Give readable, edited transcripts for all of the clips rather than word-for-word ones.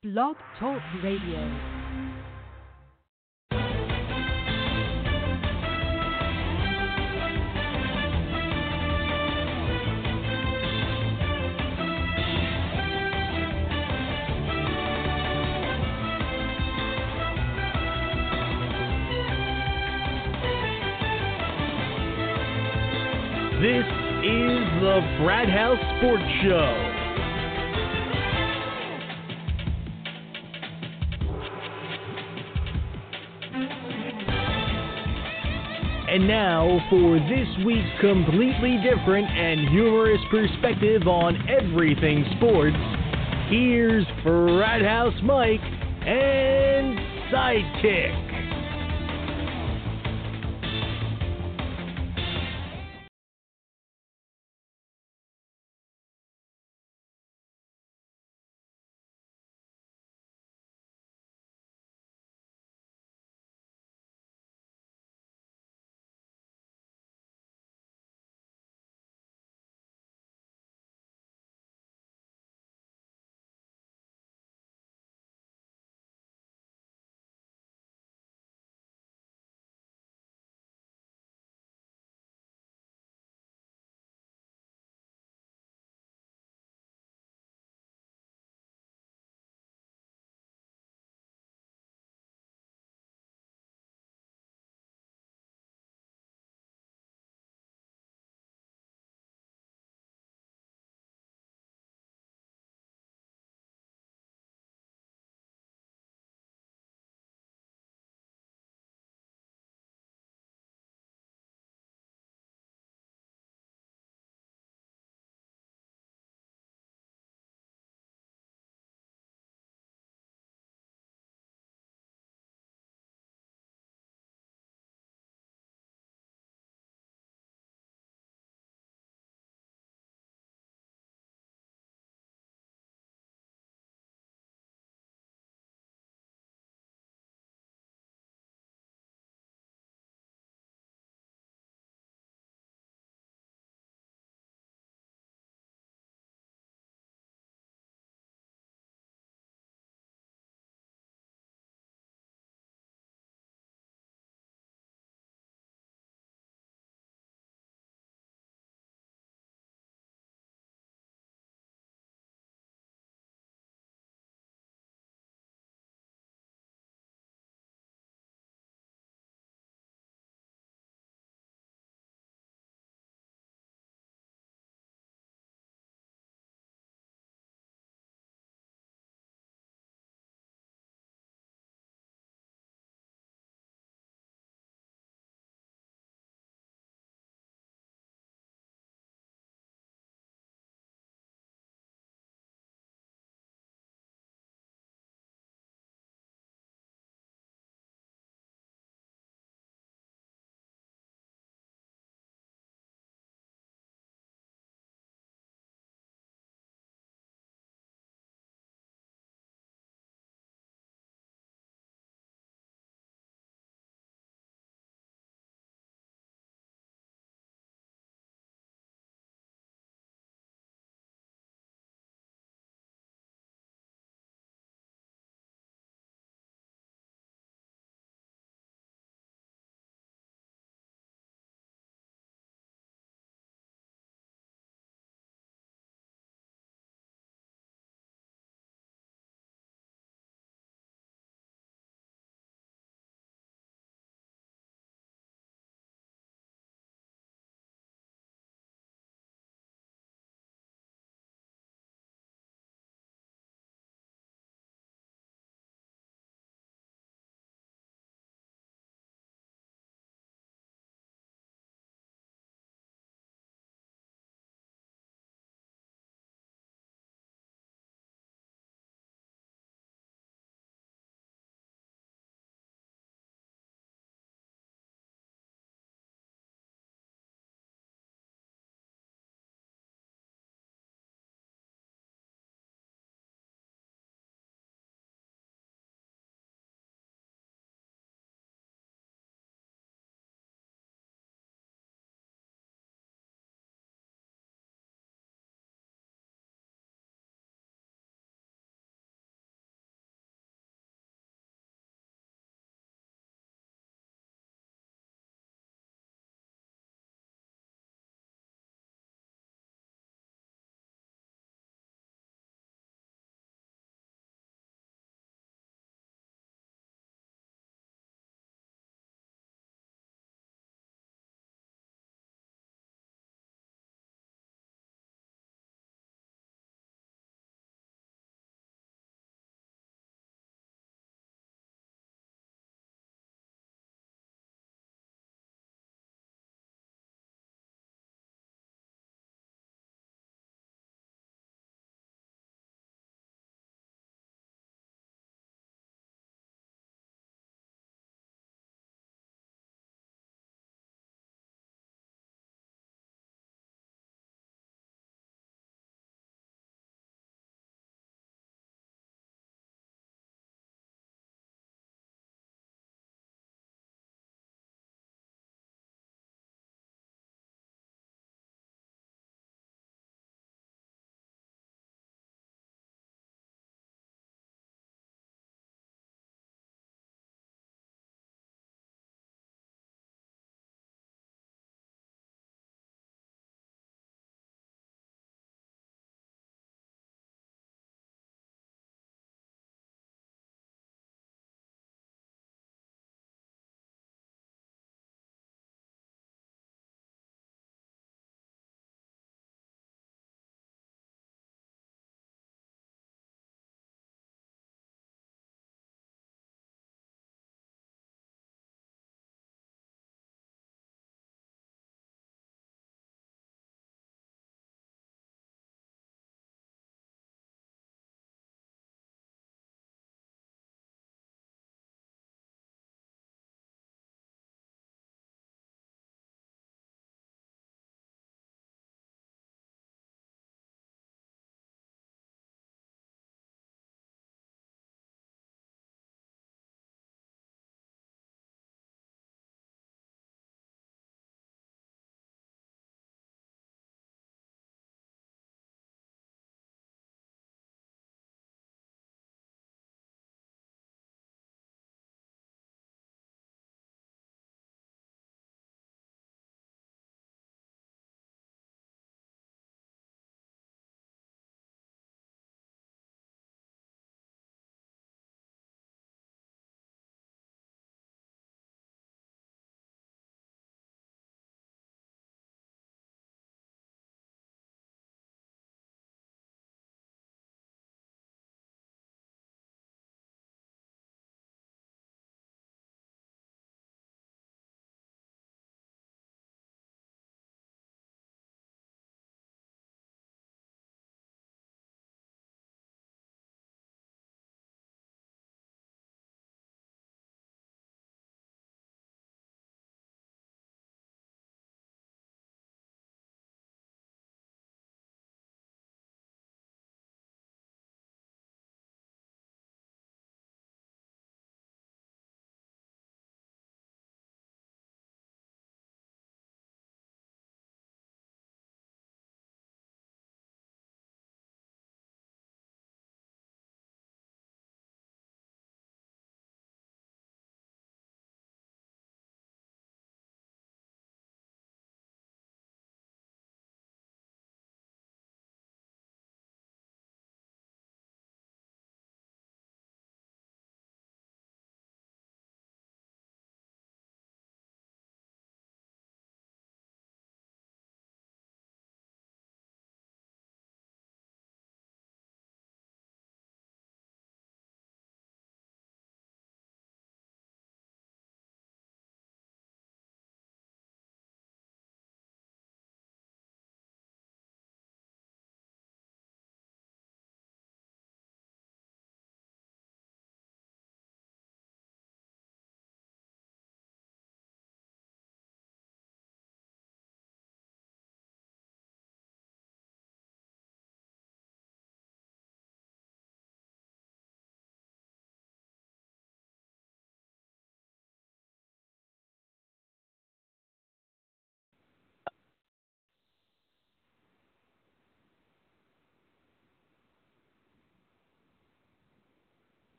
Blog Talk Radio. This is the Frat House Sports Show. And now, for this week's completely different and humorous perspective on everything sports, here's Frat House Mike and Sidekick.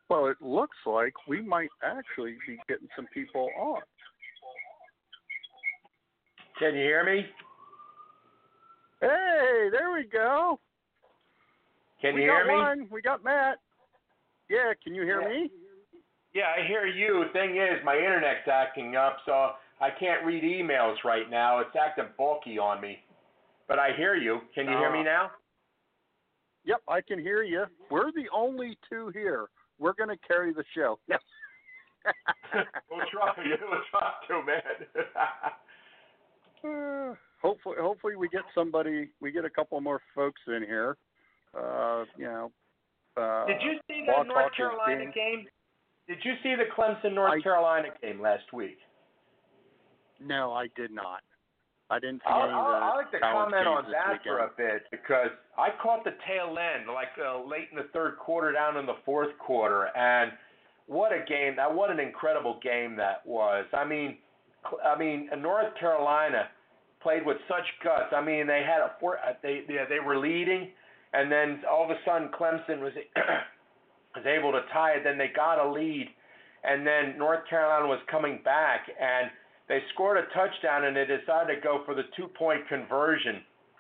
Well, it looks like we might actually be getting some people on. Can you hear me? Hey, there we go. Can you hear me? We got one. We got Matt. Yeah, can you hear me? Yeah, I hear you. Thing is, my internet's acting up, so I can't read emails right now. It's acting bulky on me. But I hear you. Can you hear me now? Yep, I can hear you. We're the only two here. We're going to carry the show. Yep. We'll try to, man. Hopefully we get somebody. We get a couple more folks in here. Did you see the North Carolina game? Did you see the Clemson North Carolina game last week? No, I did not. I didn't see I'd like to comment on that weekend. for a bit because I caught the tail end, late in the third quarter, down in the fourth quarter, and what a game! What an incredible game that was. I mean, North Carolina played with such guts. I mean, they had they were leading, and then all of a sudden Clemson was able to tie it. Then they got a lead, and then North Carolina was coming back and they scored a touchdown, and they decided to go for the 2-point conversion.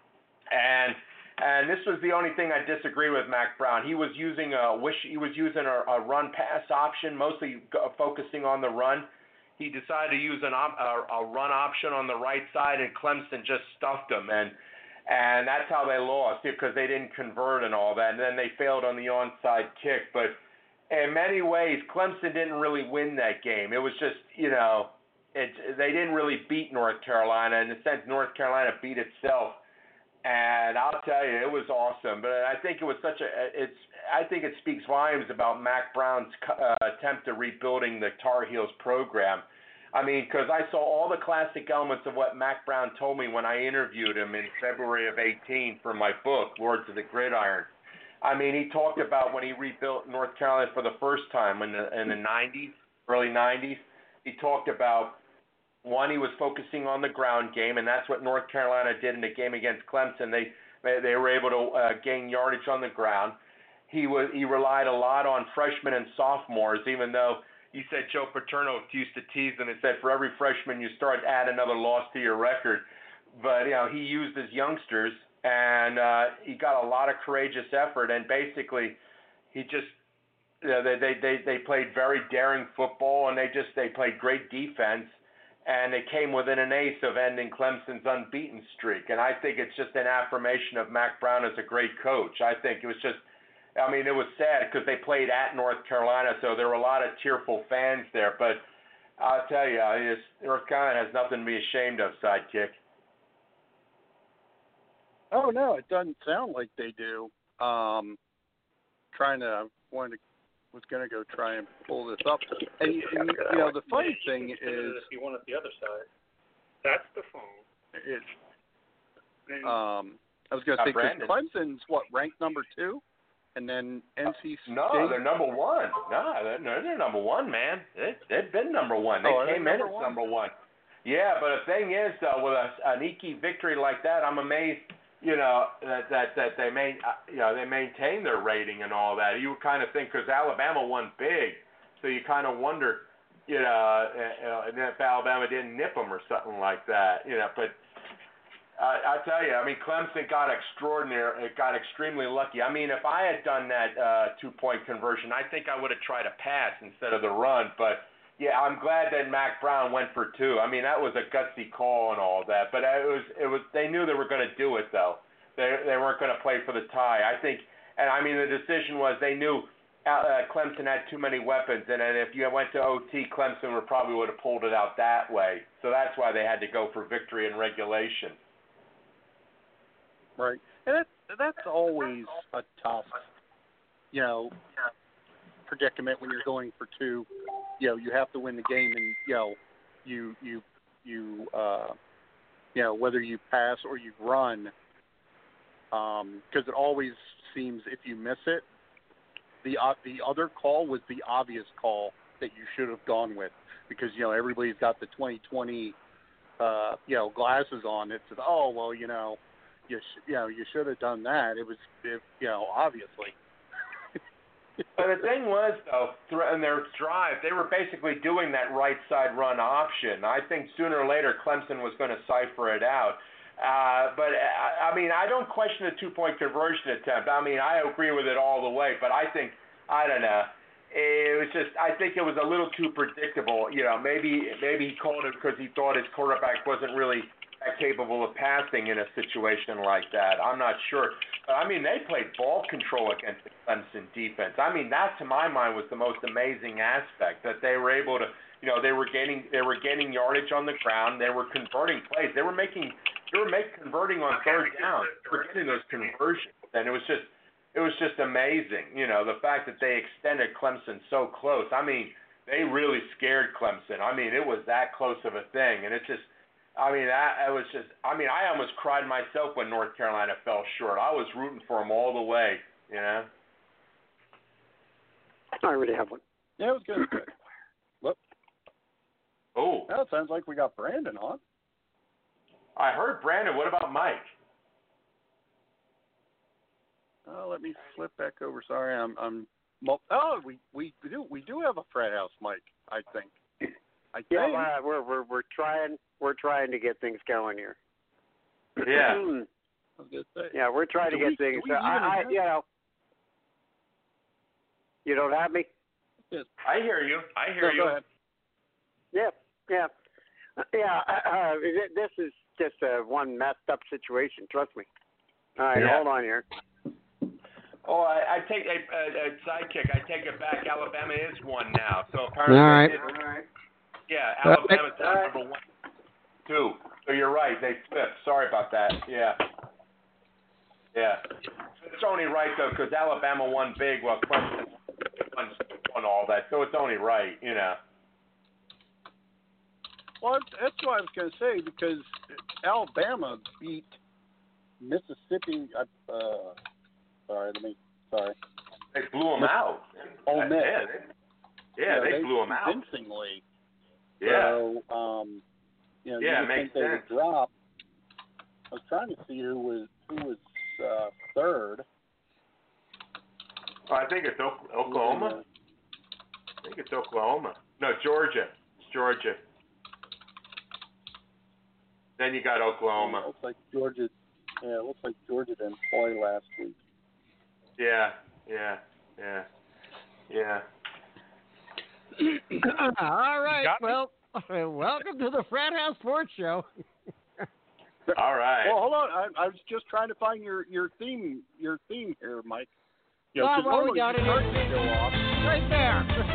And this was the only thing I disagree with Mac Brown. He was using a run pass option, mostly focusing on the run. He decided to use a run option on the right side, and Clemson just stuffed him, and that's how they lost because they didn't convert and all that. And then they failed on the onside kick. But in many ways, Clemson didn't really win that game. It was just they didn't really beat North Carolina. In a sense, North Carolina beat itself, and I'll tell you, it was awesome. But I think it was I think it speaks volumes about Mac Brown's attempt at rebuilding the Tar Heels program. I mean, because I saw all the classic elements of what Mac Brown told me when I interviewed him in February of 2018 for my book, Lords of the Gridiron. I mean, he talked about when he rebuilt North Carolina for the first time in the 90s, early 90s. He talked about, one, he was focusing on the ground game, and that's what North Carolina did in the game against Clemson. They were able to gain yardage on the ground. He relied a lot on freshmen and sophomores, even though he said Joe Paterno used to tease them and said for every freshman you start, add another loss to your record. But he used his youngsters, and he got a lot of courageous effort, and basically he just they played very daring football, and they played great defense, and they came within an ace of ending Clemson's unbeaten streak. And I think it's just an affirmation of Mac Brown as a great coach. I think it was just, it was sad because they played at North Carolina, so there were a lot of tearful fans there. But I'll tell you, North Carolina has nothing to be ashamed of, Sidekick. Oh, no, it doesn't sound like they do. Was going to go try and pull this up. And the funny thing is, if you want it the other side, that's the phone. I was going to say, because Clemson's ranked number 2, and then NC State. No, they're number 1. No, they're number 1, man. They've been number 1. They came in as number 1. Yeah, but the thing is, though, with an Ike victory like that, I'm amazed. That they maintain their rating and all that. You would kind of think because Alabama won big, so you kind of wonder, if Alabama didn't nip them or something like that, But I tell you, Clemson got extremely lucky. If I had done that 2-point conversion, I think I would have tried a pass instead of the run. But yeah, I'm glad that Mac Brown went for 2. That was a gutsy call and all that. But it was. They knew they were going to do it though. They weren't going to play for the tie. I think, and the decision was they knew Clemson had too many weapons, and if you went to OT, Clemson probably would have pulled it out that way. So that's why they had to go for victory in regulation. Right, and that's always a tough, predicament when you're going for 2. You have to win the game, and whether you pass or you run, because it always seems if you miss it, the other call was the obvious call that you should have gone with, because everybody's got the 2020 glasses on. It says, oh well, you should have done that. It was obviously. But the thing was, though, in their drive, they were basically doing that right side run option. I think sooner or later Clemson was going to cipher it out. But I mean, I don't question the 2-point conversion attempt. I mean, I agree with it all the way. But I don't know. It was just, I think it was a little too predictable. You know, maybe he called it because he thought his quarterback wasn't really capable of passing in a situation like that. I'm not sure. But I mean, they played ball control against the Clemson defense. I mean, that to my mind was the most amazing aspect, that they were able to, you know, they were gaining yardage on the ground. They were converting plays. They were converting on third down. They were getting those conversions, and it was just amazing. You know, the fact that they extended Clemson so close. I mean, they really scared Clemson. I mean, it was that close of a thing, and it just. I mean, I almost cried myself when North Carolina fell short. I was rooting for them all the way, you know. I already have one. Yeah, it was good. Look. Oh. Now it sounds like we got Brandon on. I heard Brandon. What about Mike? Let me flip back over. Sorry, we do have a frat house mic, I think. Yeah, we're trying to get things going here. Yeah. I was gonna say. Yeah, we're trying to get things. You know, you don't have me. Yes. I hear you. Go ahead. Yeah. This is just one messed up situation. Trust me. All right, hold on here. Oh, I take a sidekick. I take it back. Alabama is one now. So apparently. All right. Yeah, Alabama's down number 1-2. So you're right. They flipped. Sorry about that. Yeah. It's only right, though, because Alabama won big while Clemson won all that. So it's only right, you know. Well, that's what I was going to say, because Alabama beat Mississippi. Sorry. They blew them out. Ole Miss. They blew them out. Convincingly. Yeah. So, you it would makes think they sense. would drop. I was trying to see who was third. I think it's Oklahoma. I think it's Oklahoma. No, Georgia. It's Georgia. Then you got Oklahoma. It looks like Georgia. Yeah, it looks like Georgia didn't play last week. Yeah. All right. Well, welcome to the Frat House Sports Show. All right. Well, hold on. I was just trying to find your theme here, Mike. You know, We got it. Go off. Right there.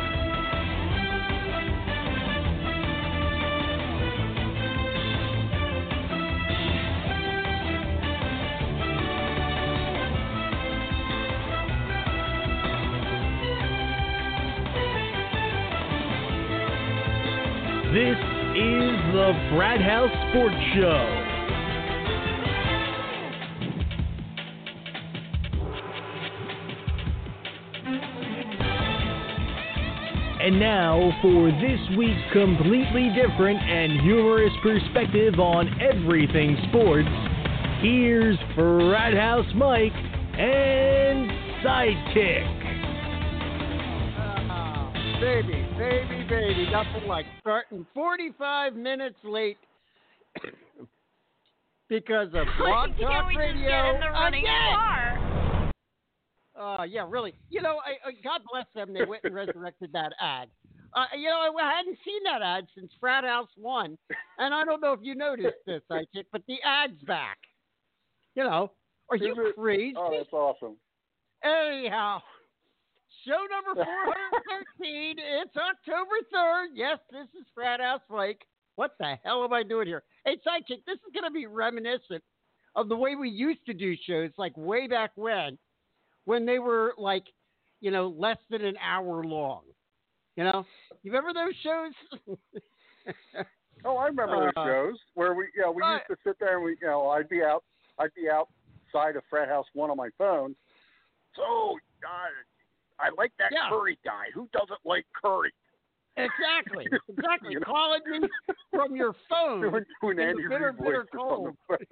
This is the Frat House Sports Show. And now for this week's completely different and humorous perspective on everything sports, here's Frat House Mike and Sidekick. Baby, nothing like starting 45 minutes late because of Blog Talk Radio. Get in the running car. Yeah, really. You know, God bless them. They went and resurrected that ad. You know, I hadn't seen that ad since Frat House 1, and I don't know if you noticed this, Sidekick, but the ad's back. You know, are you crazy? Oh, that's awesome. Anyhow. Show number 413. It's October 3rd. Yes, this is Frat House Mike. What the hell am I doing here? Hey, Sidekick, this is going to be reminiscent of the way we used to do shows, like way back when they were like, you know, less than an hour long. You know? You remember those shows? Oh, I remember those shows where we used to sit there and I'd be outside of Frat House 1 on my phone. So, I like that Curry guy. Who doesn't like Curry? Exactly. You know? Calling me from your phone. When Andy bitter cold. On the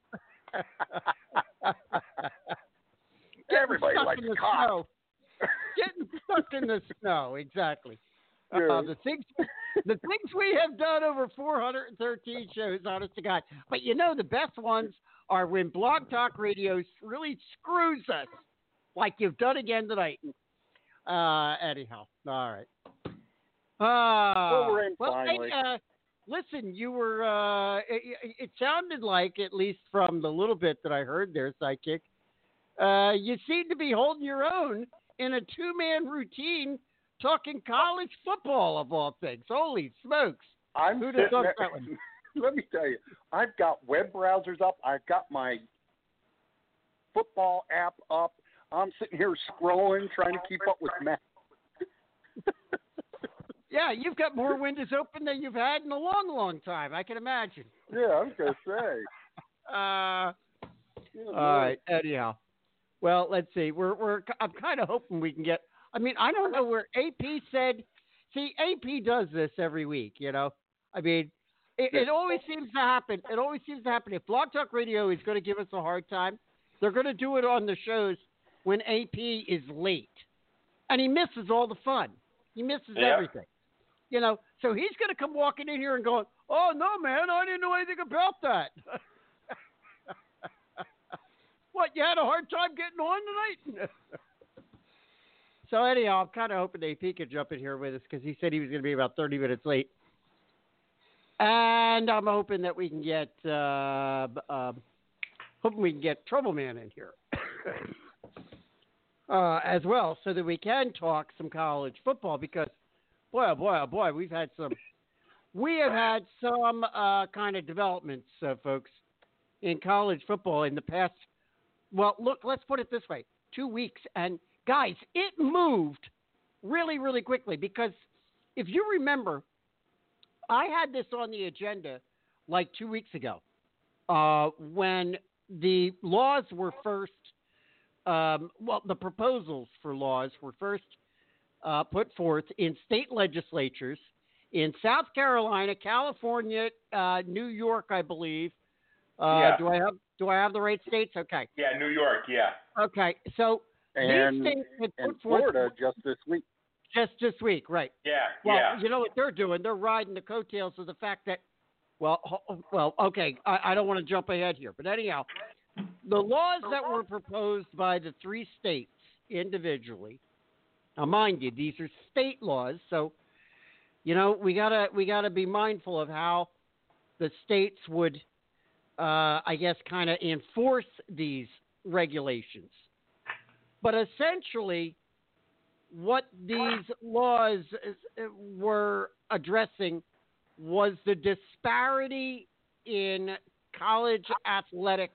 phone. Everybody likes cock. getting stuck in the snow. Exactly. Yeah. The things we have done over 413 shows, honest to God. But the best ones are when Blog Talk Radio really screws us, like you've done again tonight. Anyhow, all right. Well, we're in finally. Hey, listen, you were. It sounded like, at least from the little bit that I heard there, Sidekick, you seem to be holding your own in a two-man routine, talking college football of all things. Holy smokes! Who'd have thought that one? Let me tell you, I've got web browsers up. I've got my football app up. I'm sitting here scrolling, trying to keep up with Matt. Yeah, you've got more windows open than you've had in a long, long time. I can imagine. Yeah, I was going to say. All right. Anyhow, well, let's see. I'm kind of hoping we can get. I mean, I don't know where AP said. See, AP does this every week. I mean, it always seems to happen. It always seems to happen. If Blog Talk Radio is going to give us a hard time, they're going to do it on the shows when AP is late, and he misses all the fun. He misses everything. So he's going to come walking in here and going, "Oh no, man, I didn't know anything about that." What, you had a hard time getting on tonight? So anyhow, I'm kind of hoping AP could jump in here with us because he said he was going to be about 30 minutes late. And I'm hoping that we can get Trouble Man in here as well, so that we can talk some college football. Because boy, oh boy, we have had some kind of developments, folks, in college football in the past. Well, look, let's put it this way: 2 weeks, and guys, it moved really, really quickly. Because if you remember, I had this on the agenda like 2 weeks ago when the laws were first, the proposals for laws were first put forth in state legislatures in South Carolina, California, New York, I believe. Do I have the right states? Okay. Yeah, New York. Yeah. Okay. So and these states had and put forth Florida just this week. Just this week, right? Yeah. Well, you know what they're doing? They're riding the coattails of the fact that, okay, I don't want to jump ahead here, but anyhow, the laws that were proposed by the three states individually. Now, mind you, these are state laws, so we gotta be mindful of how the states would, I guess, kind of enforce these regulations. But essentially, what these laws were addressing was the disparity in college athletic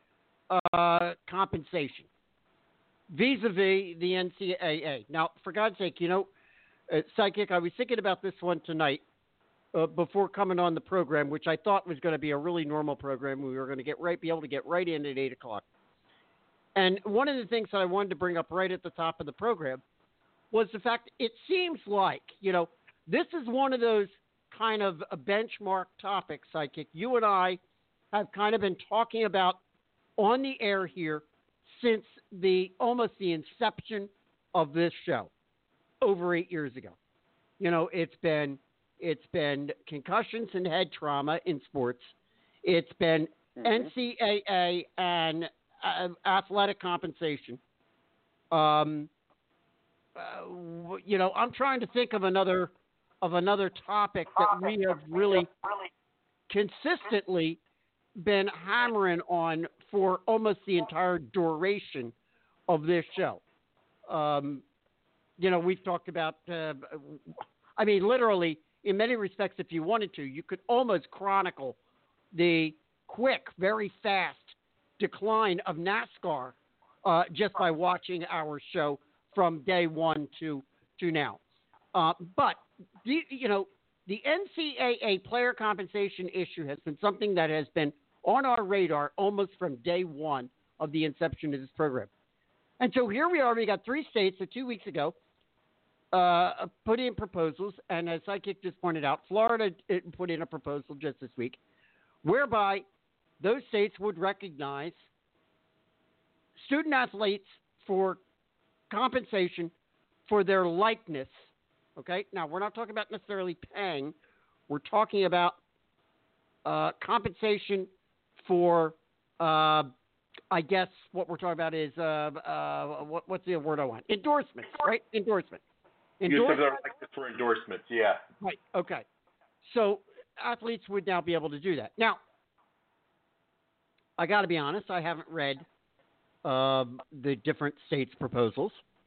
compensation vis-a-vis the NCAA. Now, for God's sake, Psychic, I was thinking about this one tonight before coming on the program, which I thought was going to be a really normal program. We were going to be able to get right in at 8 o'clock. And one of the things that I wanted to bring up right at the top of the program was the fact it seems like, this is one of those kind of benchmark topics, Psychic, you and I have kind of been talking about on the air here since almost the inception of this show over 8 years ago. It's been concussions and head trauma in sports. It's been NCAA and athletic compensation. I'm trying to think of another topic that we have really consistently been hammering on for almost the entire duration of this show. We've talked about, literally, in many respects, if you wanted to, you could almost chronicle the quick, very fast decline of NASCAR just by watching our show from day one to now. But the NCAA player compensation issue has been something that has been on our radar almost from day one of the inception of this program. And so here we are. We got three states that 2 weeks ago put in proposals, and as Psychic just pointed out, Florida put in a proposal just this week, whereby those states would recognize student athletes for compensation for their likeness. Okay, now we're not talking about necessarily paying. We're talking about compensation for, I guess what we're talking about is, what's the word I want? Endorsements, right? Endorsement. Use of their likeness for endorsements, yeah. Right, okay. So athletes would now be able to do that. Now, I got to be honest, I haven't read the different states' proposals.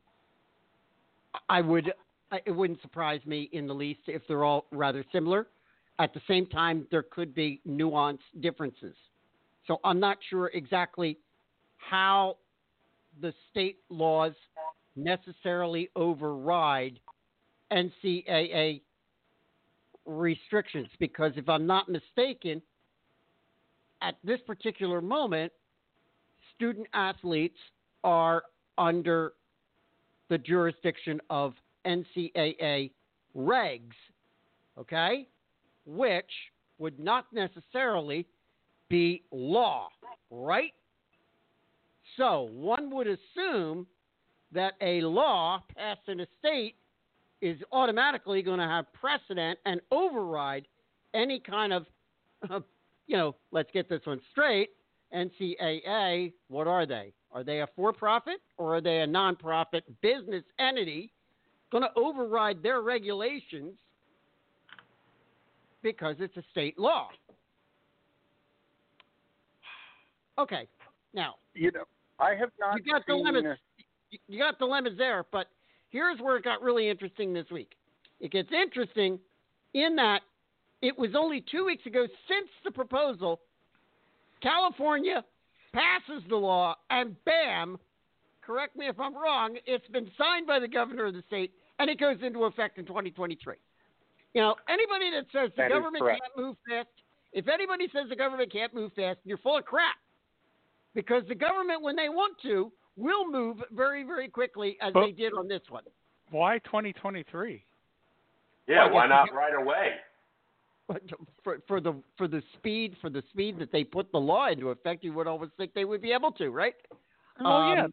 It wouldn't surprise me in the least if they're all rather similar. At the same time, there could be nuanced differences. So I'm not sure exactly how the state laws necessarily override NCAA restrictions, because if I'm not mistaken, at this particular moment, student athletes are under the jurisdiction of NCAA regs, okay, which would not necessarily be law, right? So one would assume that a law passed in a state is automatically going to have precedent and override any kind of, let's get this one straight, NCAA, what are they? Are they a for-profit or are they a non-profit business entity going to override their regulations because it's a state law? Okay, now I have not. You got dilemmas. You got dilemmas there, but here's where it got really interesting this week. It gets interesting in that it was only 2 weeks ago since the proposal. California passes the law, and bam, correct me if I'm wrong, it's been signed by the governor of the state, and it goes into effect in 2023. Anybody that says the government can't move fast, if anybody says the government can't move fast, you're full of crap. Because the government, when they want to, will move very, very quickly, as they did on this one. Why 2023? Yeah, why not right away? For the speed that they put the law into effect, you would always think they would be able to, right? Oh yeah,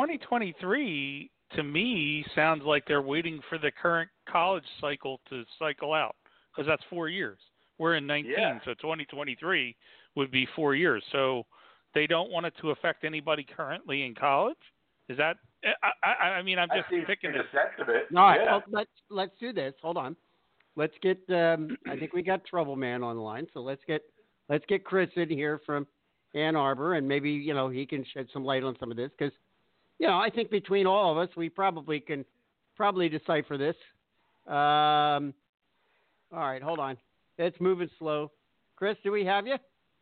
2023 to me sounds like they're waiting for the current college cycle to cycle out, because that's 4 years. We're in 19, so 2023 would be 4 years. So they don't want it to affect anybody currently in college. Is that? I'm just picking the sense of it. All right, well, let's do this. Hold on. Let's get. I think we got Trouble Man on the line, so let's get Chris in here from Ann Arbor, and maybe he can shed some light on some of this, because I think between all of us we can decipher this. All right, hold on. It's moving slow. Chris, do we have you?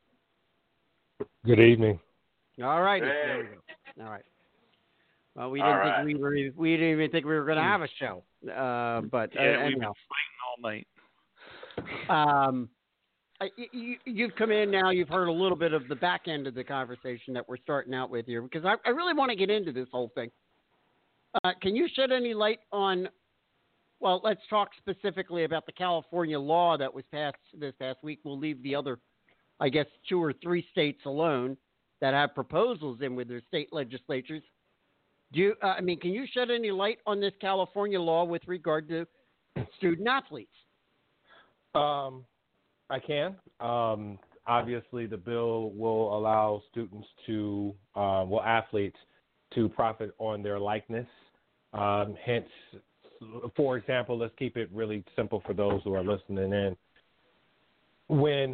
Good evening. All right. Hey. All right. Well, we didn't even think we were going to have a show. But we've been fighting all night. You've come in now. You've heard a little bit of the back end of the conversation that we're starting out with here, because I really want to get into this whole thing. Can you shed any light on? Well, let's talk specifically about the California law that was passed this past week. We'll leave the other, I guess, 2 or 3 states alone that have proposals in with their state legislatures. Can you shed any light on this California law with regard to student athletes? I can. Obviously, the bill will allow students athletes to profit on their likeness. Hence, for example, let's keep it really simple for those who are listening in. When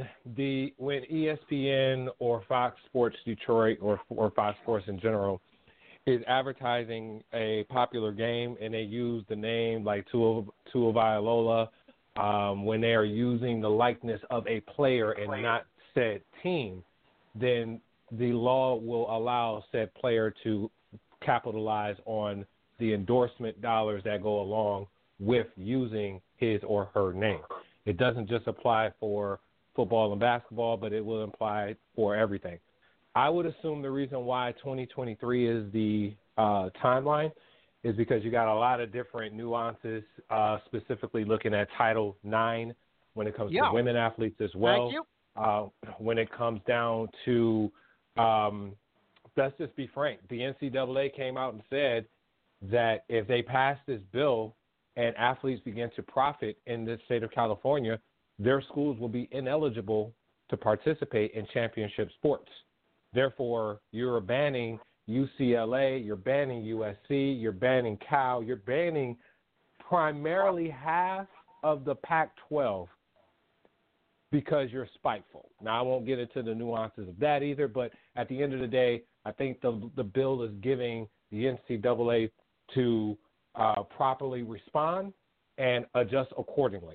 ESPN or Fox Sports Detroit or Fox Sports in general is advertising a popular game and they use the name like Tuivasa-Loa, when they are using the likeness of a player and not said team, then the law will allow said player to capitalize on the endorsement dollars that go along with using his or her name. It doesn't just apply for football and basketball, but it will apply for everything. I would assume the reason why 2023 is the timeline is because you got a lot of different nuances, specifically looking at Title IX when it comes to women athletes as well. Thank you. When it comes down to, let's just be frank, the NCAA came out and said that if they pass this bill and athletes begin to profit in the state of California, their schools will be ineligible to participate in championship sports. Therefore, you're banning UCLA, you're banning USC, you're banning Cal, you're banning primarily half of the Pac-12 because you're spiteful. Now, I won't get into the nuances of that either, but at the end of the day, I think the bill is giving the NCAA to properly respond and adjust accordingly.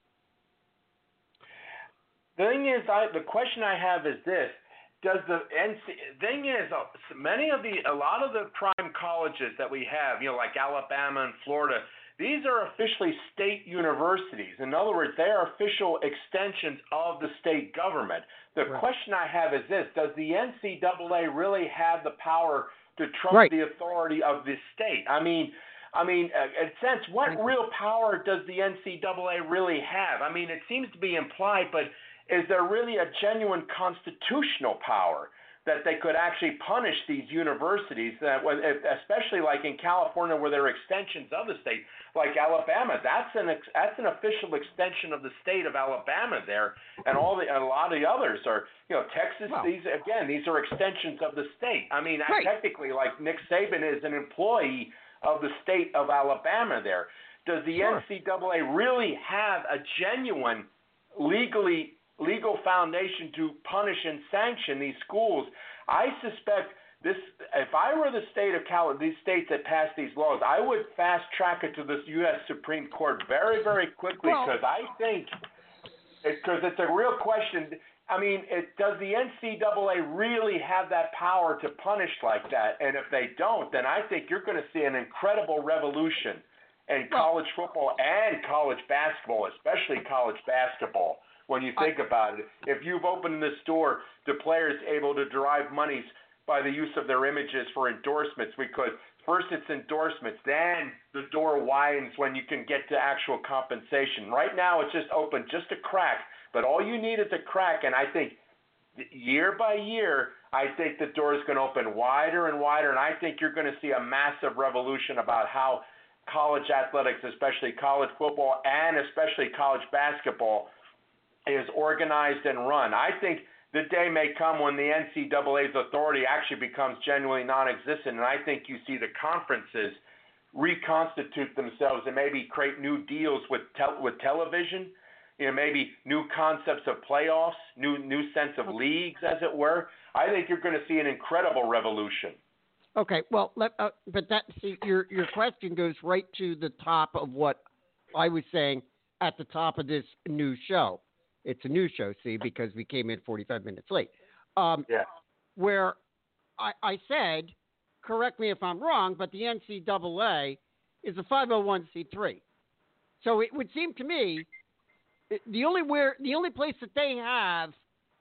The thing is, the question I have is this: does the thing is, a lot of the prime colleges that we have, like Alabama and Florida, these are officially state universities. In other words, they are official extensions of the state government. The question I have is this: does the NCAA really have the power to trump the authority of the state? I mean, in a sense, what real power does the NCAA really have? I mean, it seems to be implied, but is there really a genuine constitutional power that they could actually punish these universities, especially like in California where they're extensions of the state, like Alabama? That's an official extension of the state of Alabama there, and a lot of the others are, Texas. Wow. These are extensions of the state. I mean, technically, like Nick Saban is an employee of the state of Alabama there. Does the NCAA really have a genuine legal foundation to punish and sanction these schools? I suspect this. If I were the state of these states that pass these laws, I would fast track it to the U.S. Supreme Court very, very quickly, because I think it's a real question. I mean, does the NCAA really have that power to punish like that? And if they don't, then I think you're going to see an incredible revolution in college football and college basketball, especially college basketball. When you think about it, if you've opened this door to players able to derive monies by the use of their images for endorsements, because first it's endorsements, then the door widens when you can get to actual compensation. Right now it's just open just a crack, but all you need is a crack, and I think year by year, I think the door is going to open wider and wider, and I think you're going to see a massive revolution about how college athletics, especially college football and especially college basketball, is organized and run. I think the day may come when the NCAA's authority actually becomes genuinely non-existent, and I think you see the conferences reconstitute themselves and maybe create new deals with television, maybe new concepts of playoffs, new sense of leagues, as it were. I think you're going to see an incredible revolution. Okay, well, but your question goes right to the top of what I was saying at the top of this new show. It's a new show, see, because we came in 45 minutes late. Where I said, correct me if I'm wrong, but the NCAA is a 501c3. So it would seem to me the only place that they have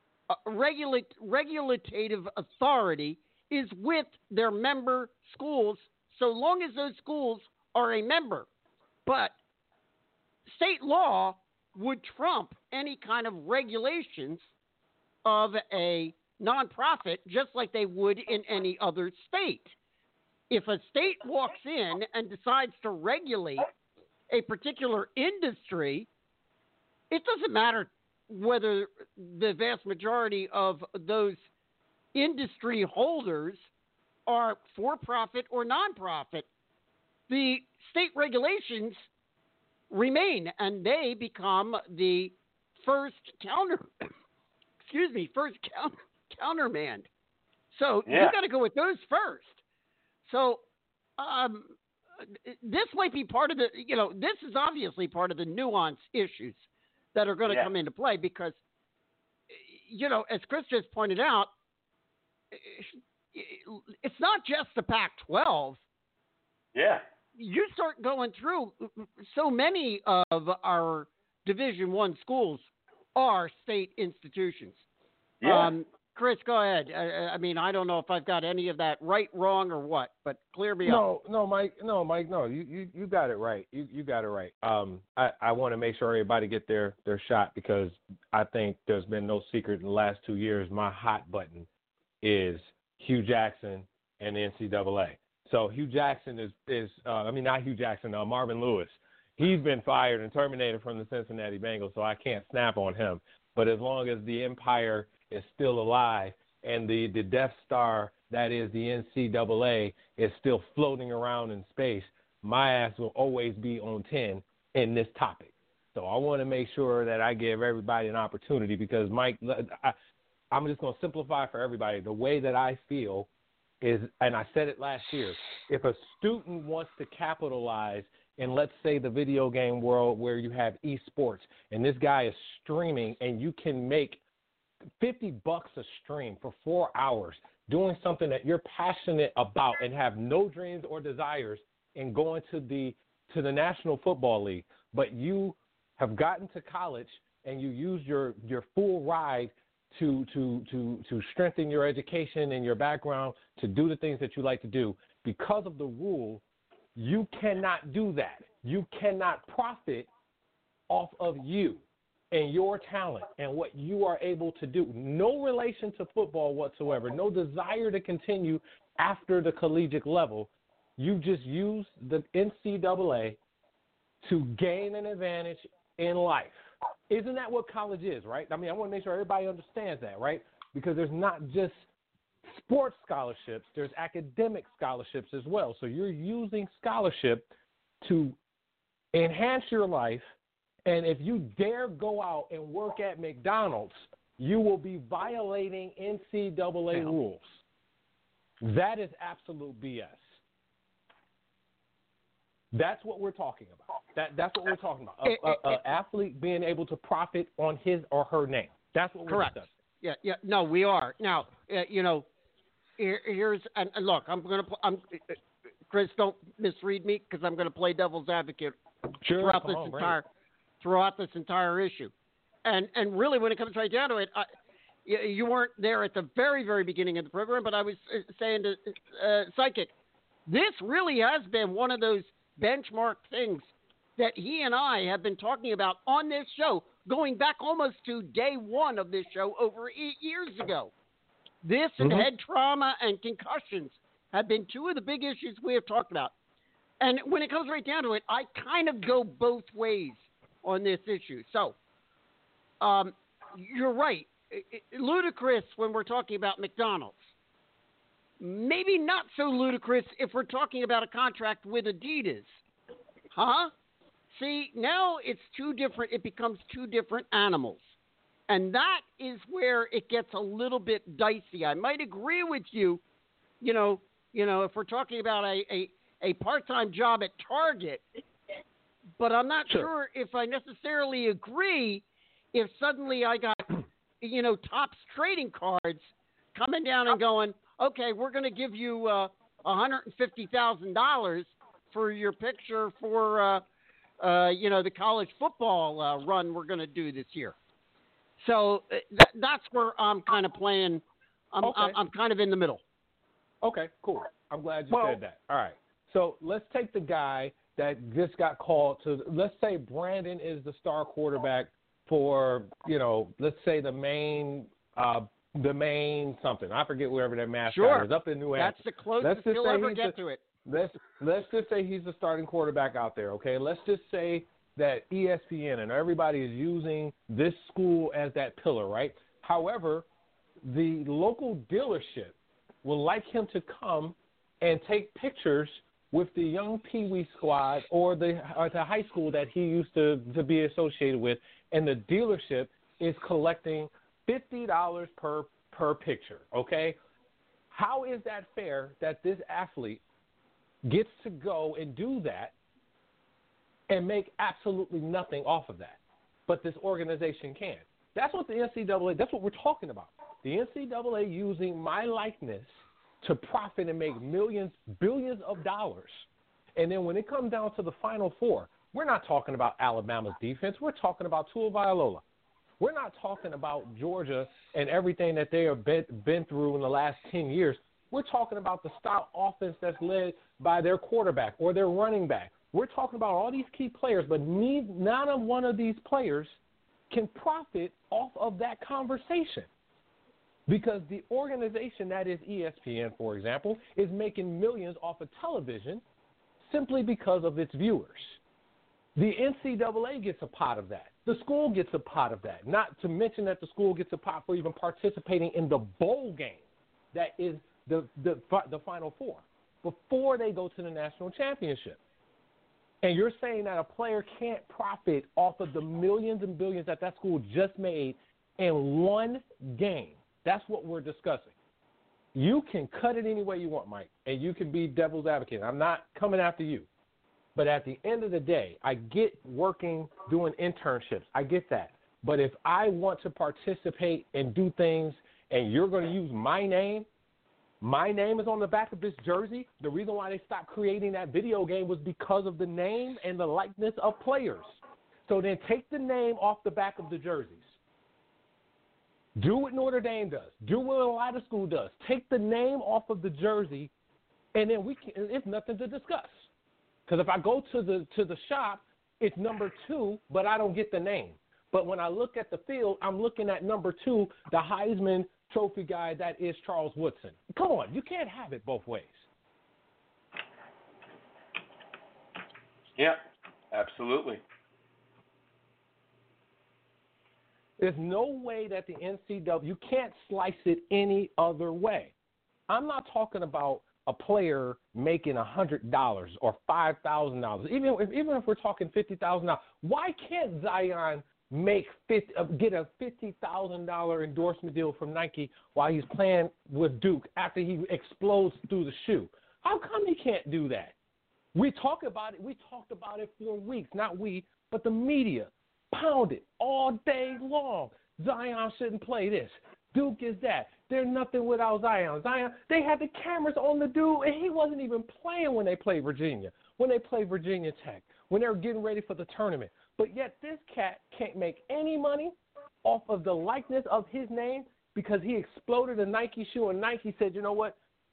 regulative authority is with their member schools, so long as those schools are a member. But state law would trump any kind of regulations of a nonprofit, just like they would in any other state. If a state walks in and decides to regulate a particular industry, it doesn't matter whether the vast majority of those industry holders are for-profit or non-profit. The state regulations remain, and they become the first countermand. So you got to go with those first. So this might be part of the, this is obviously part of the nuance issues that are going to come into play because, as Chris just pointed out, it's not just the Pac-12. Yeah. You start going through, so many of our Division I schools are state institutions. Yeah. Chris, go ahead. I mean, I don't know if I've got any of that right, wrong, or what, but clear me up. No, Mike. You got it right. You got it right. I want to make sure everybody get their shot because I think there's been no secret in the last 2 years. My hot button is Hugh Jackson and the NCAA. So Hugh Jackson not Hugh Jackson, Marvin Lewis. He's been fired and terminated from the Cincinnati Bengals, so I can't snap on him. But as long as the empire is still alive and the Death Star that is the NCAA is still floating around in space, my ass will always be on 10 in this topic. So I want to make sure that I give everybody an opportunity because, Mike, I'm just going to simplify for everybody. The way that I feel is, and I said it last year, if a student wants to capitalize in, let's say, the video game world where you have esports and this guy is streaming and you can make $50 a stream for 4 hours doing something that you're passionate about and have no dreams or desires in going to the National Football League, but you have gotten to college and you use your full ride to strengthen your education and your background to do the things that you like to do. Because of the rule, you cannot do that. You cannot profit off of you and your talent and what you are able to do. No relation to football whatsoever. No desire to continue after the collegiate level. You just use the NCAA to gain an advantage in life. Isn't that what college is, right? I mean, I want to make sure everybody understands that, right? Because there's not just sports scholarships, there's academic scholarships as well. So you're using scholarship to enhance your life, and if you dare go out and work at McDonald's, you will be violating NCAA rules. That is absolute BS. That's what we're talking about. That's what we're talking about. An athlete being able to profit on his or her name. That's what we're discussing. Yeah. No, we are. Now, here's and look. Chris, don't misread me because I'm going to play devil's advocate throughout this entire issue. And really, when it comes right down to it, you weren't there at the very, very beginning of the program, but I was saying to Psychic, this really has been one of those benchmark things that he and I have been talking about on this show, going back almost to day one of this show over 8 years ago. This and head trauma and concussions have been two of the big issues we have talked about. And when it comes right down to it, I kind of go both ways on this issue. So you're right. Ludicrous when we're talking about McDonald's. Maybe not so ludicrous if we're talking about a contract with Adidas. Huh? See, now it becomes two different animals. And that is where it gets a little bit dicey. I might agree with you, if we're talking about a part-time job at Target, but I'm not sure if I necessarily agree if suddenly I got, Topps trading cards coming down and going, okay, we're going to give you $150,000 for your picture for, the college football run we're going to do this year. So that's where I'm kind of playing. I'm kind of in the middle. Okay, cool. I'm glad you said that. All right. So let's take the guy that just got called to, let's say Brandon is the star quarterback for, let's say the main something. I forget wherever that mascot is, up in New Hampshire. That's the closest he'll ever get to it. Let's just say he's the starting quarterback out there, okay? Let's just say that ESPN and everybody is using this school as that pillar, right? However, the local dealership would like him to come and take pictures with the young Pee Wee squad or the high school that he used to be associated with, and the dealership is collecting $50 per picture, okay? How is that fair that this athlete gets to go and do that and make absolutely nothing off of that, but this organization can? That's what the NCAA, that's what we're talking about. The NCAA using my likeness to profit and make millions, billions of dollars. And then when it comes down to the Final Four, we're not talking about Alabama's defense. We're talking about Tua Vailoa. We're not talking about Georgia and everything that they have been through in the last 10 years. We're talking about the style offense that's led by their quarterback or their running back. We're talking about all these key players, but none of one of these players can profit off of that conversation. Because the organization that is ESPN, for example, is making millions off of television simply because of its viewers. The NCAA gets a pot of that. The school gets a pot of that. Not to mention that the school gets a pot for even participating in the bowl game that is the Final Four before they go to the national championship. And you're saying that a player can't profit off of the millions and billions that school just made in one game. That's what we're discussing. You can cut it any way you want, Mike, and you can be devil's advocate. I'm not coming after you. But at the end of the day, I get working, doing internships. I get that. But if I want to participate and do things and you're going to use my name is on the back of this jersey. The reason why they stopped creating that video game was because of the name and the likeness of players. So then take the name off the back of the jerseys. Do what Notre Dame does. Do what a lot of school does. Take the name off of the jersey, and then it's nothing to discuss. Because if I go to the shop, it's number 2, but I don't get the name. But when I look at the field, I'm looking at number 2, the Heisman Trophy guy that is Charles Woodson. Come on, you can't have it both ways. Yeah, absolutely. There's no way that the NCAA, you can't slice it any other way. I'm not talking about a player making $100 or $5,000. Even if we're talking $50,000, why can't Zion get a $50,000 endorsement deal from Nike while he's playing with Duke after he explodes through the shoe? How come he can't do that? We talk about it. We talked about it for weeks. Not we, but the media. Pounded all day long. Zion shouldn't play this. Duke is that. They're nothing without Zion. They had the cameras on the dude, and he wasn't even playing when they played Virginia, when they played Virginia Tech, when they were getting ready for the tournament. But yet this cat can't make any money off of the likeness of his name because he exploded a Nike shoe, and Nike said, you know what,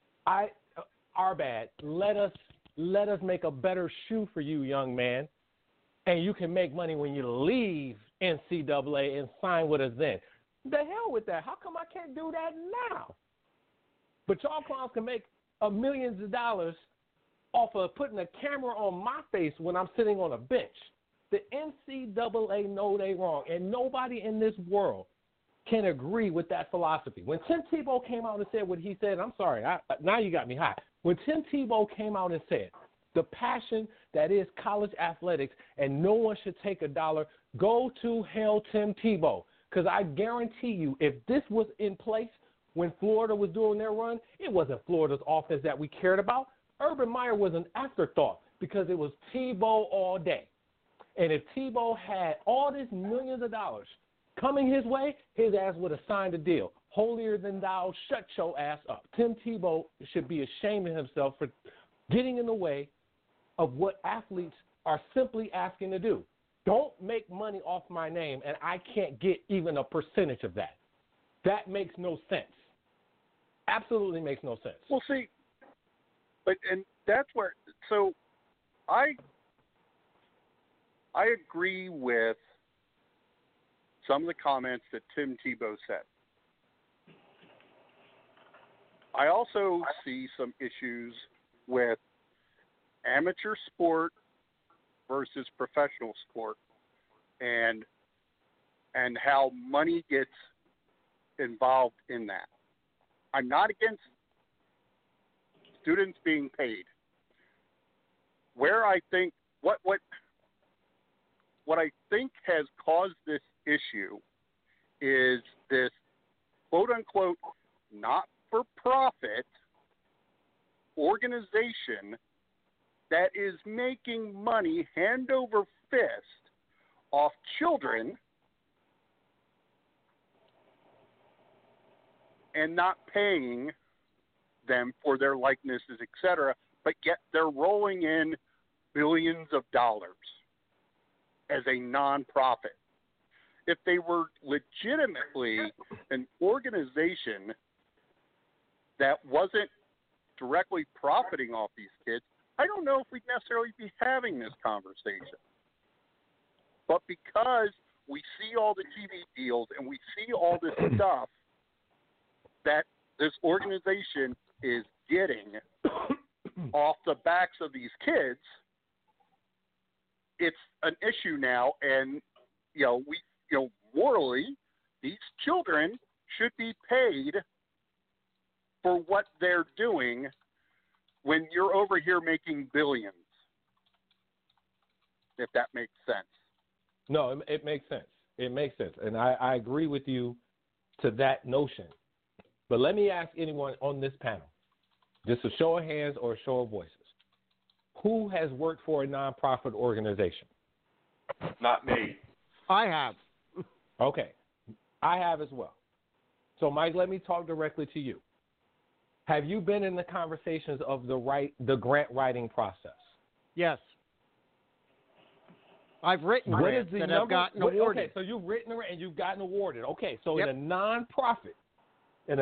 our bad. Let us make a better shoe for you, young man. And you can make money when you leave NCAA and sign with us then. The hell with that. How come I can't do that now? But y'all clowns can make millions of dollars off of putting a camera on my face when I'm sitting on a bench. The NCAA know they wrong, and nobody in this world can agree with that philosophy. When Tim Tebow came out and said what he said, I'm sorry, now you got me hot. When Tim Tebow came out and said, the passion that is college athletics, and no one should take $1. Go to hell, Tim Tebow. Because I guarantee you, if this was in place when Florida was doing their run, it wasn't Florida's offense that we cared about. Urban Meyer was an afterthought because it was Tebow all day. And if Tebow had all this millions of dollars coming his way, his ass would have signed a deal. Holier than thou, shut your ass up. Tim Tebow should be ashamed of himself for getting in the way of what athletes are simply asking to do. Don't make money off my name, and I can't get even a percentage of that. That makes no sense. Absolutely makes no sense. Well, see, and that's where. So, I agree with some of the comments that Tim Tebow said. I also see some issues with amateur sport versus professional sport and how money gets involved in that. I'm not against students being paid. Where I think what I think has caused this issue is this quote unquote not for profit organization that is making money hand over fist off children and not paying them for their likenesses, etc., but yet they're rolling in billions of dollars as a nonprofit. If they were legitimately an organization that wasn't directly profiting off these kids, I don't know if we'd necessarily be having this conversation. But because we see all the TV deals and we see all this stuff, that this organization is getting off the backs of these kids, it's an issue now. And, morally, these children should be paid for what they're doing when you're over here making billions, if that makes sense. No, it makes sense. It makes sense. And I agree with you to that notion. But let me ask anyone on this panel, just a show of hands or a show of voices, who has worked for a nonprofit organization? Not me. I have. Okay. I have as well. So, Mike, let me talk directly to you. Have you been in the conversations of the grant writing process? Yes. I've written grants that have gotten awarded. Okay, so you've written and you've gotten awarded. Okay, so in a nonprofit, and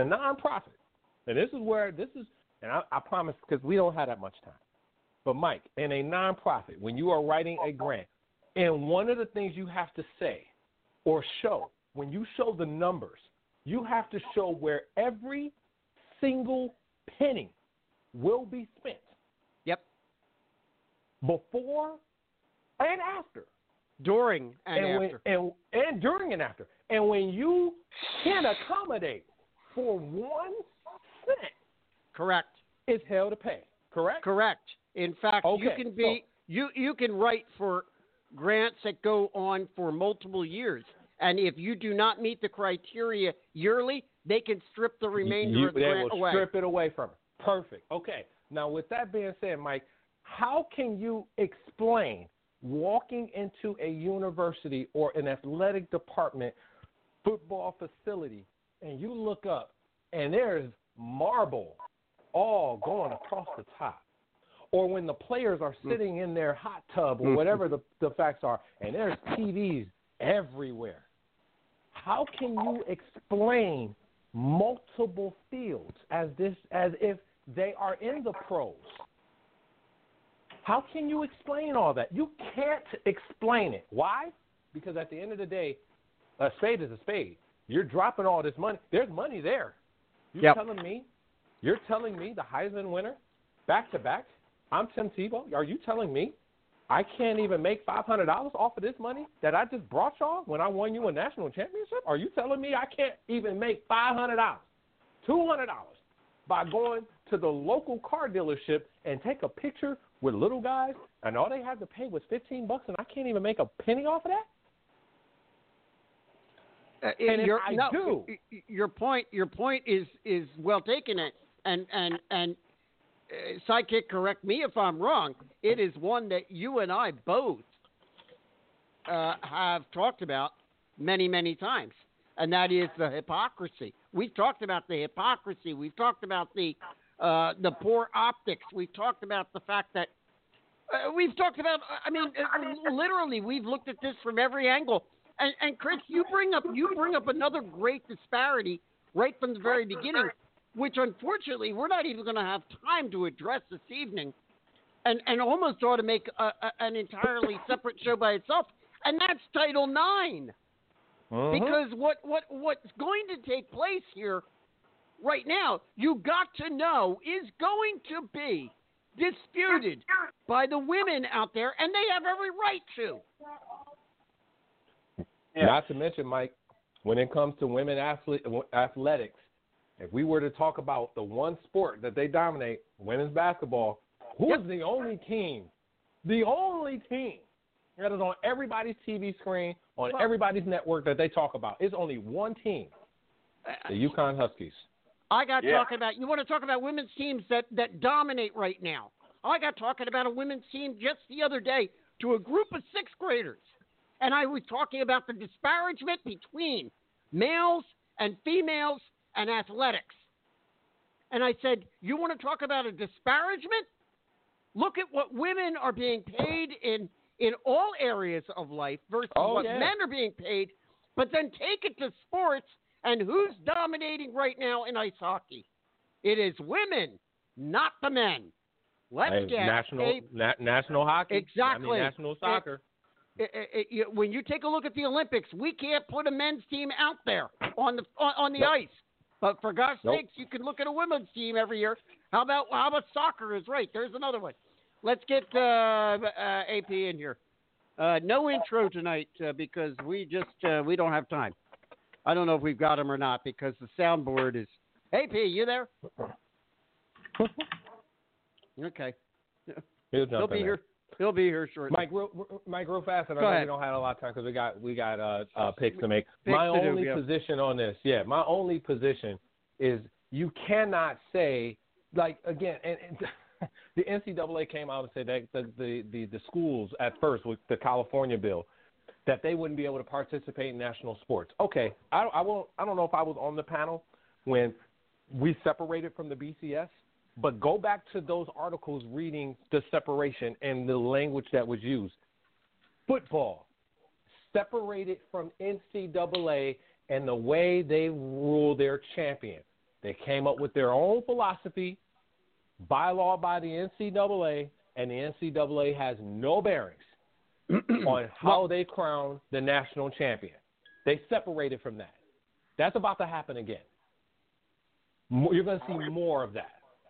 I promise because we don't have that much time. But, Mike, in a nonprofit, when you are writing a grant, and one of the things you have to say or show, when you show the numbers, you have to show where every single penny will be spent. Yep. Before and after. During and after. And during and after. And when you can accommodate for 1 cent, correct, it's hell to pay. Correct? Correct. In fact, you can be you can write for grants that go on for multiple years. And if you do not meet the criteria yearly, they can strip the remainder of the grant away. They will strip it away from it. Perfect. Okay. Now, with that being said, Mike, how can you explain walking into a university or an athletic department football facility and you look up and there's marble all going across the top? Or when the players are sitting in their hot tub or whatever the facts are, and there's TVs everywhere. How can you explain multiple fields as if they are in the pros? How can you explain all that? You can't explain it. Why? Because at the end of the day, a spade is a spade. You're dropping all this money. There's money there. You're telling me the Heisman winner, back-to-back, I'm Tim Tebow. Are you telling me I can't even make $500 off of this money that I just brought y'all when I won you a national championship? Are you telling me I can't even make $500, $200 by going to the local car dealership and take a picture with little guys and all they had to pay was $15 and I can't even make a penny off of that? Your point is well taken, and Sidekick, correct me if I'm wrong. It is one that you and I both have talked about many, many times, and that is the hypocrisy. We've talked about the hypocrisy. We've talked about the poor optics. We've talked about the fact that literally, we've looked at this from every angle. And Chris, you bring up another great disparity right from the very beginning, which unfortunately we're not even going to have time to address this evening, and almost ought to make an entirely separate show by itself, and that's Title IX. Because what's going to take place here right now, you got to know, is going to be disputed by the women out there, and they have every right to. Yeah. Not to mention, Mike, when it comes to women athletics, if we were to talk about the one sport that they dominate, women's basketball, who is the only team that is on everybody's TV screen, on everybody's network that they talk about? It's only one team, the UConn Huskies. Talking about, you want to talk about women's teams that dominate right now. I got talking about a women's team just the other day to a group of sixth graders. And I was talking about the disparagement between males and females and athletics. And I said, you want to talk about a disparagement? Look at what women are being paid in all areas of life versus men are being paid. But then take it to sports, and who's dominating right now in ice hockey? It is women, not the men. Let's get national hockey. Exactly. National soccer. When you take a look at the Olympics, we can't put a men's team out there on the ice. But for gosh Nope. sakes, you can look at a women's team every year. How about soccer is right? There's another one. Let's get AP in here. No intro tonight because we don't have time. I don't know if we've got him or not because the soundboard is. AP, you there? Okay. He'll be here. He'll be here shortly. Mike, real fast, and I Go know ahead. we don't have a lot of time because we got picks to make. Picks My to do, only yeah. position on this, my only position is you cannot say, like, again, and the NCAA came out and said that the schools at first with the California bill that they wouldn't be able to participate in national sports. Okay, I don't know if I was on the panel when we separated from the BCS. But go back to those articles reading the separation and the language that was used. Football separated from NCAA and the way they rule their champion. They came up with their own philosophy, bylaw by the NCAA, and the NCAA has no bearings on how they crown the national champion. They separated from that. That's about to happen again. You're going to see more of that.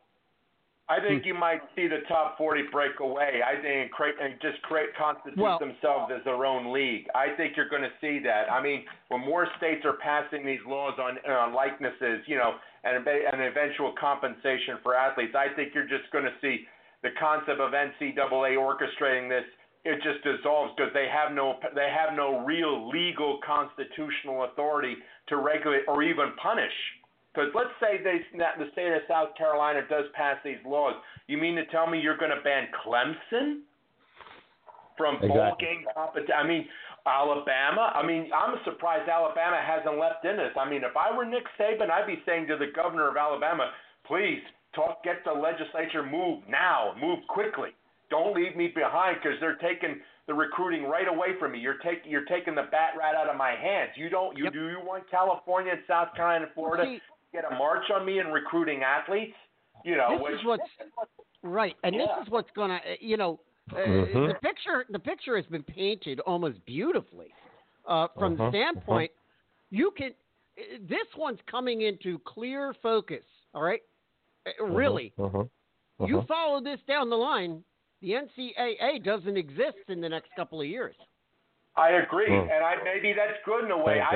I think you might see the top 40 break away. I think constitute themselves as their own league. I think you're going to see that. I mean, when more states are passing these laws on likenesses, and eventual compensation for athletes, I think you're just going to see the concept of NCAA orchestrating this. It just dissolves because they have no real legal constitutional authority to regulate or even punish. Because let's say the state of South Carolina does pass these laws. You mean to tell me you're going to ban Clemson from bowl game competition? I mean, Alabama. I mean, I'm surprised Alabama hasn't leapt into this. I mean, if I were Nick Saban, I'd be saying to the governor of Alabama, please get the legislature moved now, move quickly. Don't leave me behind because they're taking the recruiting right away from me. You're taking the bat right out of my hands. Do you want California and South Carolina and Florida get a march on me in recruiting athletes? This is what's right, and this is what's gonna, the picture has been painted almost beautifully from the standpoint. You can, this one's coming into clear focus. All right, really, you follow this down the line, the NCAA doesn't exist in the next couple of years. I agree, and maybe that's good in a way.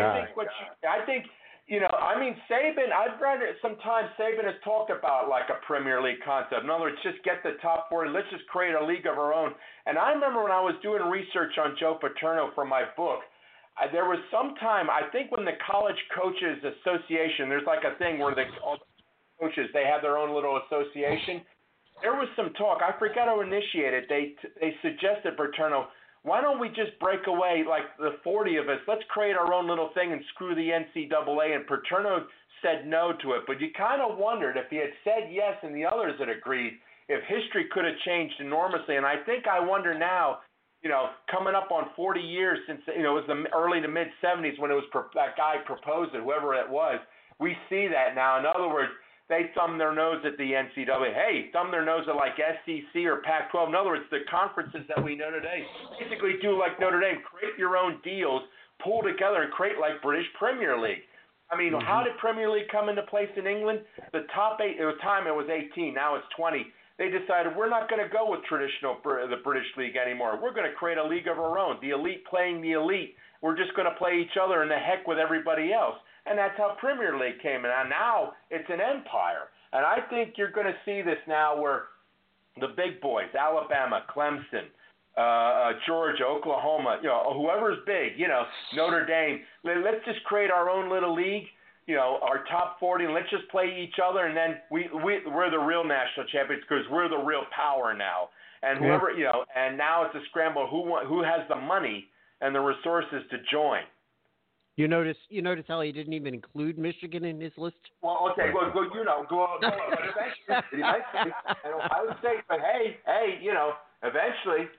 Saban, I've read it sometimes. Saban has talked about like a Premier League concept. In other words, just get the top 40. Let's just create a league of our own. And I remember when I was doing research on Joe Paterno for my book, there was some time, I think when the College Coaches Association, there's like a thing where all the coaches, they have their own little association. There was some talk. I forgot who initiated. They suggested, Paterno, why don't we just break away, like the 40 of us, let's create our own little thing and screw the NCAA. And Paterno said no to it. But you kind of wondered if he had said yes and the others had agreed, if history could have changed enormously. And I think I wonder now, coming up on 40 years since, it was the early to mid-'70s when it was that guy proposed it, whoever it was. We see that now. In other words, they thumb their nose at the NCAA. Hey, thumb their nose at like SEC or Pac-12. In other words, the conferences that we know today basically do like Notre Dame, create your own deals, pull together and create like British Premier League. I mean, how did Premier League come into place in England? The top 8, at the time it was 18, now it's 20. They decided we're not going to go with the British League anymore. We're going to create a league of our own, the elite playing the elite. We're just going to play each other and the heck with everybody else. And that's how Premier League came in. And now it's an empire. And I think you're going to see this now where the big boys, Alabama, Clemson, Georgia, Oklahoma, whoever's big, Notre Dame, let's just create our own little league, our top 40, and let's just play each other. And then we're the real national champions because we're the real power now. And whoever, and now it's a scramble. Who has the money and the resources to join? You notice how he didn't even include Michigan in his list? Well, okay, go on. But eventually, I would say, but hey, eventually,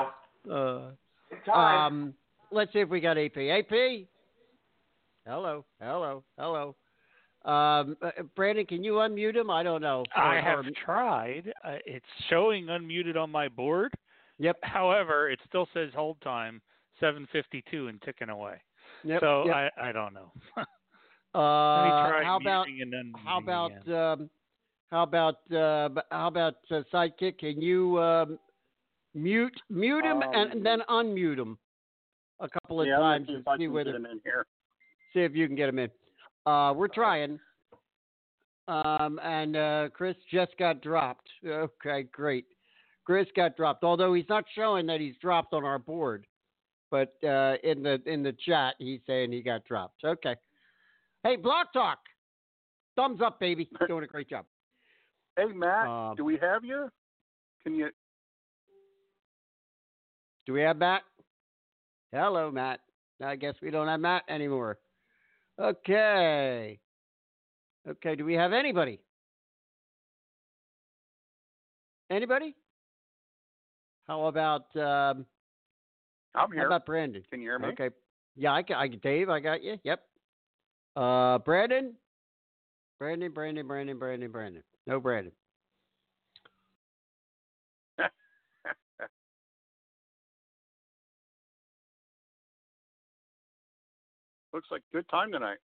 in time. Let's see if we got AP. AP? Hello. Brandon, can you unmute him? I don't know. I have tried. It's showing unmuted on my board. Yep. However, it still says hold time 7:52 and ticking away. Yep, so yep. I don't know. How about muting and then how muting about again. how about Sidekick? Can you mute him and then unmute him a couple of times and see whether him in here. see if you can get him in. We're trying. And Chris just got dropped. Okay, great. Chris got dropped, although he's not showing that he's dropped on our board. But in the chat, he's saying he got dropped. Okay. Hey, Block Talk. Thumbs up, baby. Doing a great job. Hey, Matt, do we have you? Can you? Do we have Matt? Hello, Matt. I guess we don't have Matt anymore. Okay. Okay, do we have anybody? Anybody? How about I'm here. How about Brandon? Can you hear me? Okay. Yeah, I can. Dave, I got you. Yep. Brandon. Brandon. No Brandon. Looks like a good time tonight.